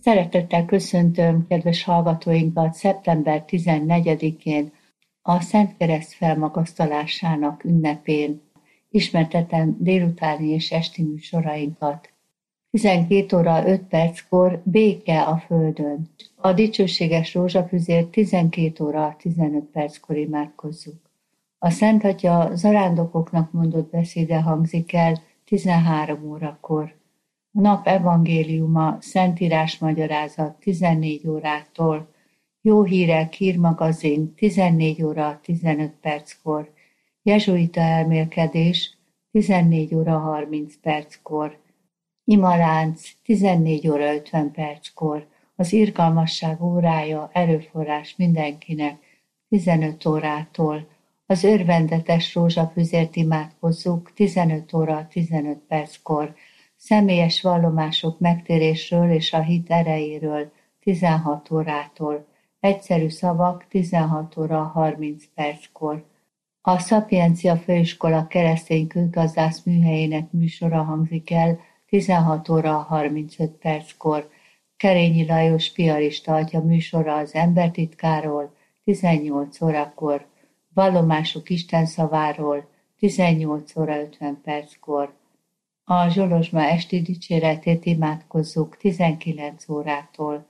Szeretettel köszöntöm kedves hallgatóinkat szeptember 14-én, a Szent Kereszt felmagasztalásának ünnepén. Ismertetem délutáni és esti műsorainkat. 12 óra 5 perckor béke a földön. A dicsőséges rózsafüzért 12 óra 15 perckor imádkozzuk. A Szent Atya zarándokoknak mondott beszéde hangzik el 13 órakor. A nap evangéliuma, Szentírás magyarázat 14 órától, Jó hírek hírmagazin 14 óra 15 perckor, jezsuita elmélkedés 14 óra 30 perckor, imalánc 14 óra 50 perckor, az irgalmasság órája, erőforrás mindenkinek 15 órától, az örvendetes rózsafüzért imádkozzuk 15 óra 15 perckor, személyes vallomások megtérésről és a hit erejéről 16 órától, egyszerű szavak 16 óra 30 perckor. A Szapiencia Főiskola keresztény közgazdász műhelyének műsora hangzik el 16 óra 35 perckor, Kerényi Lajos piarista atya műsora az embertitkáról 18 órakor, vallomások Isten szaváról 18 óra 50 perckor. A Zsolozsma esti dicséretét imádkozzuk 19 órától.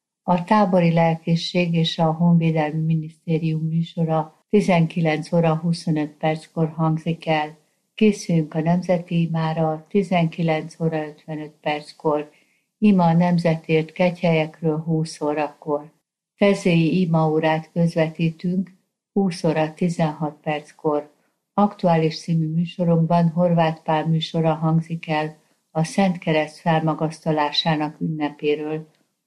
A tábori lelkészség és a Honvédelmi Minisztérium műsora 19 óra 25 perckor hangzik el. Készüljünk a nemzeti imára 19 óra 55 perckor, ima a nemzetért kegyhelyekről 20 órakor. Fezői imaórát közvetítünk 20 óra 16 perckor. Aktuális című műsorunkban Horváth Pál műsora hangzik el a Szent Kereszt felmagasztalásának ünnepéről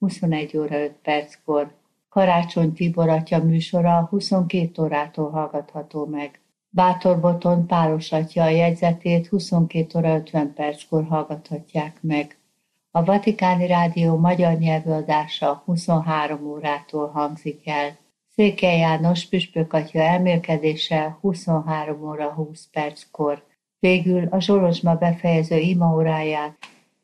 21 óra 5 perckor. Karácsony Tibor atya műsora 22 órától hallgatható meg. Bátor Boton Pálos atya a jegyzetét 22 óra 50 perckor hallgathatják meg. A Vatikáni Rádió magyar nyelvű adása 23 órától hangzik el. Székely János püspök atya elmélkedése 23 óra 20 perckor. Végül a Zsolozsma befejező imaóráját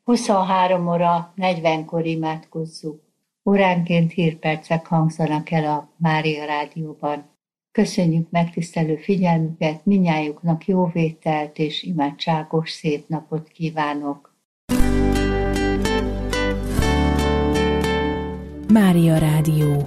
23 óra 40-kor imádkozzuk. Óránként hírpercek hangzanak el a Mária Rádióban. Köszönjük megtisztelő figyelmüket, mindnyájuknak jó vételt és imádságos szép napot kívánok. Mária Rádió.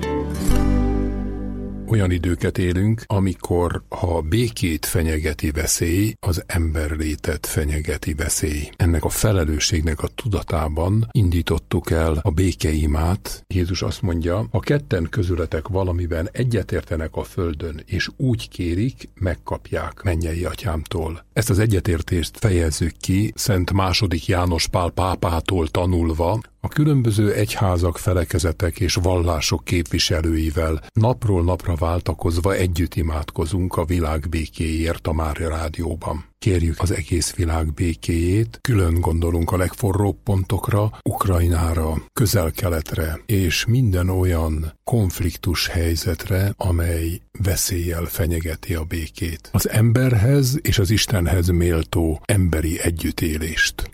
Olyan időket élünk, amikor ha békét fenyegeti veszély, az emberlétet fenyegeti veszély. Ennek a felelősségnek a tudatában indítottuk el a békeimát. Jézus azt mondja, ha ketten közületek valamiben egyetértenek a földön, és úgy kérik, megkapják mennyei atyámtól. Ezt az egyetértést fejezzük ki Szent II. János Pál pápától tanulva, a különböző egyházak, felekezetek és vallások képviselőivel napról napra váltakozva együtt imádkozunk a világ békéért a Mária Rádióban. Kérjük az egész világ békéjét, külön gondolunk a legforróbb pontokra, Ukrajnára, Közel-Keletre és minden olyan konfliktus helyzetre, amely veszéllyel fenyegeti a békét. Az emberhez és az Istenhez méltó emberi együttélést.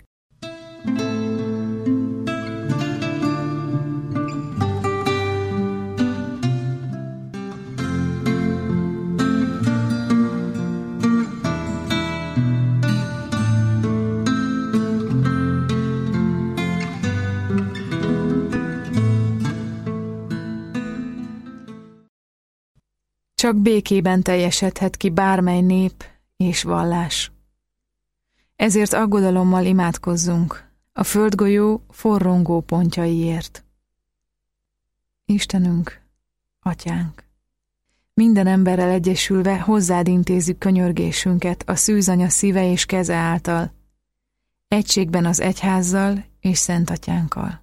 Csak békében teljesedhet ki bármely nép és vallás. Ezért aggodalommal imádkozzunk a földgolyó forrongó pontjaiért. Istenünk, Atyánk, minden emberrel egyesülve hozzád intézzük könyörgésünket a szűzanya szíve és keze által, egységben az egyházzal és Szent Atyánkkal.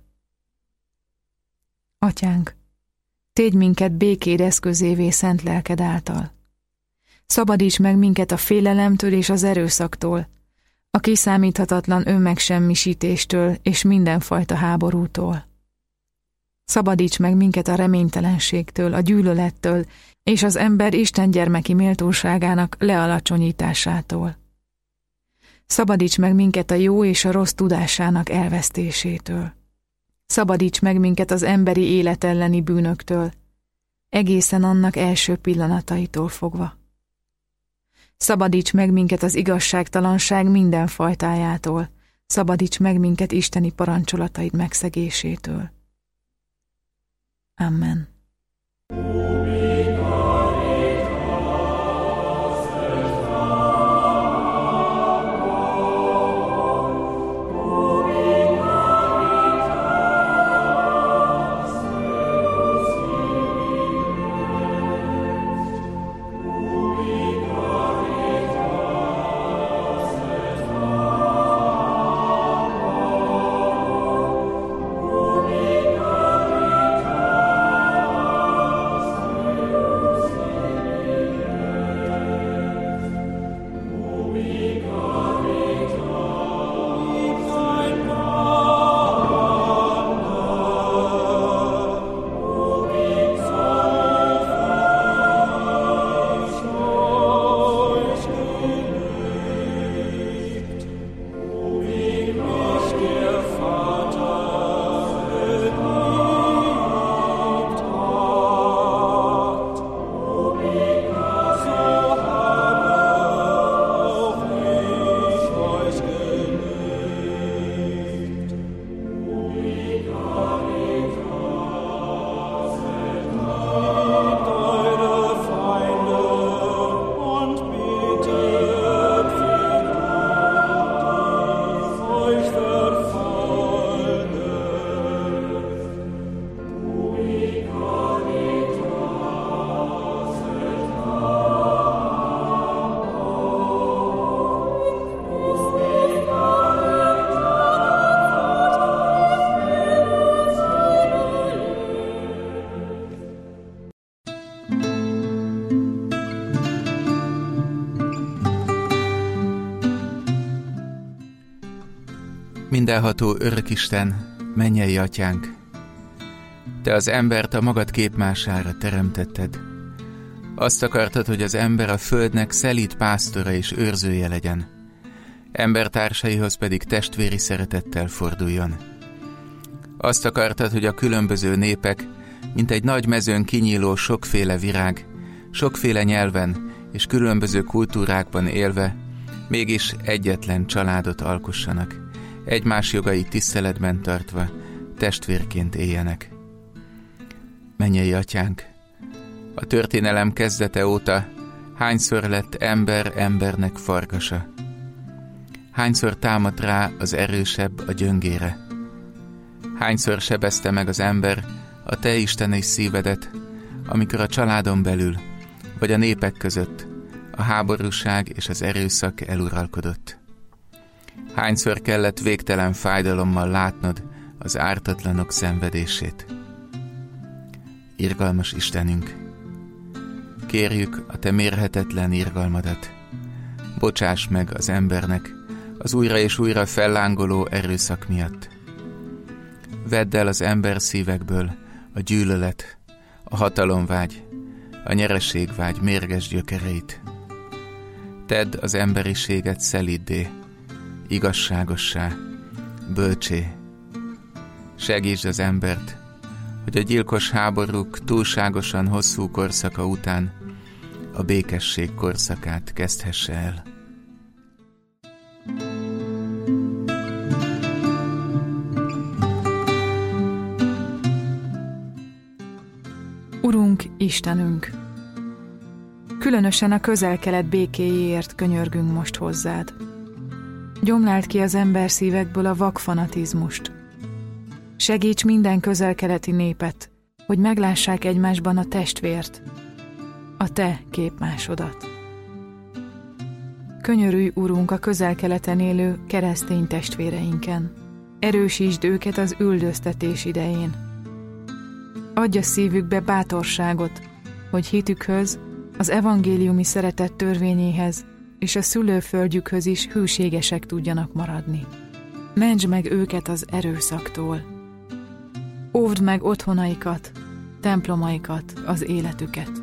Atyánk, tégy minket békéd eszközévé szent lelked által. Szabadíts meg minket a félelemtől és az erőszaktól, a kiszámíthatatlan önmegsemmisítéstől és mindenfajta háborútól. Szabadíts meg minket a reménytelenségtől, a gyűlölettől és az ember Isten gyermeki méltóságának lealacsonyításától. Szabadíts meg minket a jó és a rossz tudásának elvesztésétől. Szabadíts meg minket az emberi élet elleni bűnöktől, egészen annak első pillanataitól fogva. Szabadíts meg minket az igazságtalanság minden fajtájától, szabadíts meg minket isteni parancsolataid megszegésétől. Amen. Mindenható Örökisten, mennyei Atyánk, Te az embert a magad képmására teremtetted. Azt akartad, hogy az ember a földnek szelíd pásztora és őrzője legyen, embertársaihoz pedig testvéri szeretettel forduljon. Azt akartad, hogy a különböző népek, mint egy nagy mezőn kinyíló sokféle virág, sokféle nyelven és különböző kultúrákban élve, mégis egyetlen családot alkossanak, egymás jogait tiszteletben tartva, testvérként éljenek. Mennyei Atyánk, a történelem kezdete óta hányszor lett ember embernek farkasa? Hányszor támadt rá az erősebb a gyöngére? Hányszor sebezte meg az ember a Te isteni szívedet, amikor a családon belül, vagy a népek között a háborúság és az erőszak eluralkodott? Hányszor kellett végtelen fájdalommal látnod az ártatlanok szenvedését? Irgalmas Istenünk, kérjük a Te mérhetetlen irgalmadat. Bocsáss meg az embernek az újra és újra fellángoló erőszak miatt. Vedd el az ember szívekből a gyűlölet, a hatalomvágy, a nyereségvágy mérges gyökereit. Tedd az emberiséget szeliddé, igazságossá, bölcsé. Segítsd az embert, hogy a gyilkos háborúk túlságosan hosszú korszaka után a békesség korszakát kezdhesse el. Urunk, Istenünk! Különösen a Közel-Kelet békéjéért könyörgünk most hozzád. Gyomláld ki az ember szívekből a vakfanatizmust. Segíts minden közel-keleti népet, hogy meglássák egymásban a testvért, a Te képmásodat. Könyörülj, Urunk, a Közel-Keleten élő keresztény testvéreinken. Erősítsd őket az üldöztetés idején. Adj a szívükbe bátorságot, hogy hitükhöz, az evangéliumi szeretet törvényéhez és a szülőföldjükhöz is hűségesek tudjanak maradni. Mentsd meg őket az erőszaktól. Óvd meg otthonaikat, templomaikat, az életüket.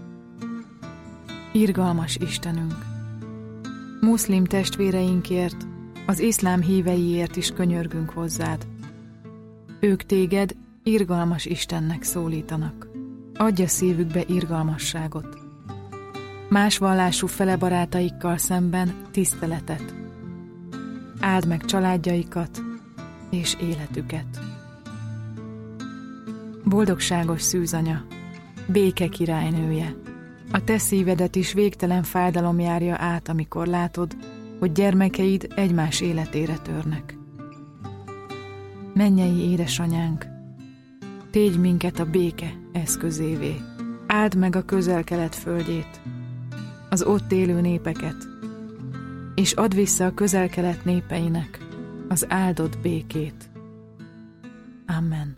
Irgalmas Istenünk! Muszlim testvéreinkért, az iszlám híveiért is könyörgünk hozzád. Ők téged irgalmas Istennek szólítanak. Adj a szívükbe irgalmasságot. Más vallású fele barátaikkal szemben tiszteletet. Áld meg családjaikat és életüket. Boldogságos szűzanya, béke királynője, a te szívedet is végtelen fájdalom járja át, amikor látod, hogy gyermekeid egymás életére törnek. Mennyei édesanyánk, tégy minket a béke eszközévé. Áld meg a Közel-Kelet földjét, az ott élő népeket, és add vissza a Közel-Kelet népeinek az áldott békét. Amen.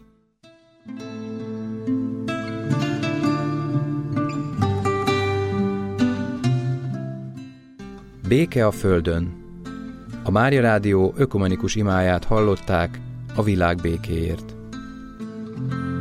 Béke a földön. A Mária Rádió ökumenikus imáját hallották a világ békéért.